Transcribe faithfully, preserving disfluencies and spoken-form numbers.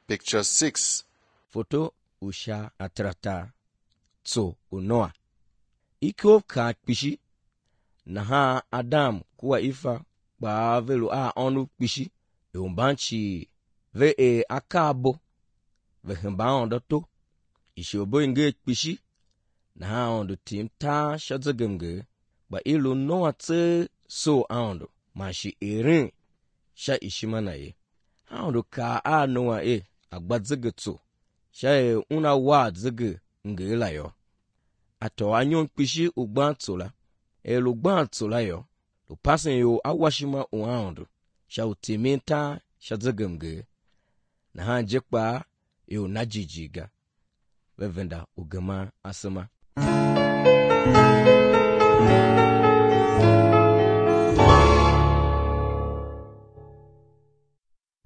Picture six. Foto usha atrata tso unoa. Iko ka kpishi na ha Adam kuwa ifa ba velu a onu kpishi e umbanchi ve e akabo ve hemba ondo to ishi obo inge kpishi na ha ondo tim ta shazagemge ba ilu noa tse so ondo mashi erin sha ishimana ye ha ondo ka a noa e agbadzege tso sha e una wa zege nge la yo ato anyon kpishi ugban tsola e lu gban tsola yo lu pasen yo awashima uando sha utiminta sha zegemge na ha jekpa yo najijiga vevenda ugama asema